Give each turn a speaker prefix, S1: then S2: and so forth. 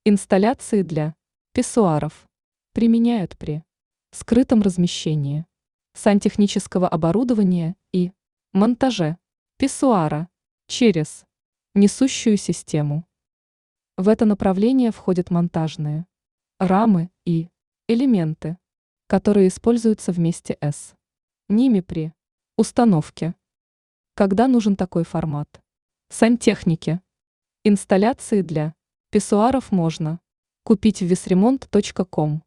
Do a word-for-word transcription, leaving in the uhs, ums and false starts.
S1: Инсталляции для писсуаров применяют при скрытом размещении сантехнического оборудования и монтаже писсуара через несущую систему. В это направление входят монтажные рамы и элементы, которые используются вместе с ними при установке. Когда нужен такой формат? Сантехники. Инсталляции для писсуаров можно купить в висремонт точка ком.